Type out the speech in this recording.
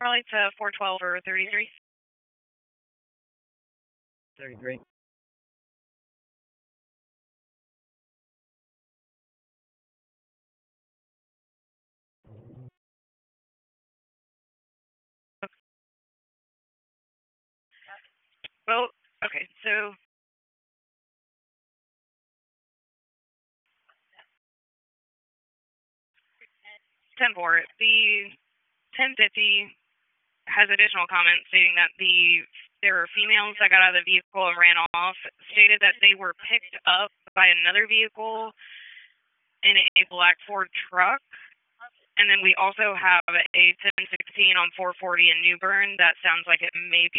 Probably to 412 or 33. 33. Well, okay, so 10-4. The 1050 has additional comments stating that there were females that got out of the vehicle and ran off, stated that they were picked up by another vehicle in a black Ford truck. And then we also have a 1016 on 440 in New Bern. That sounds like it may be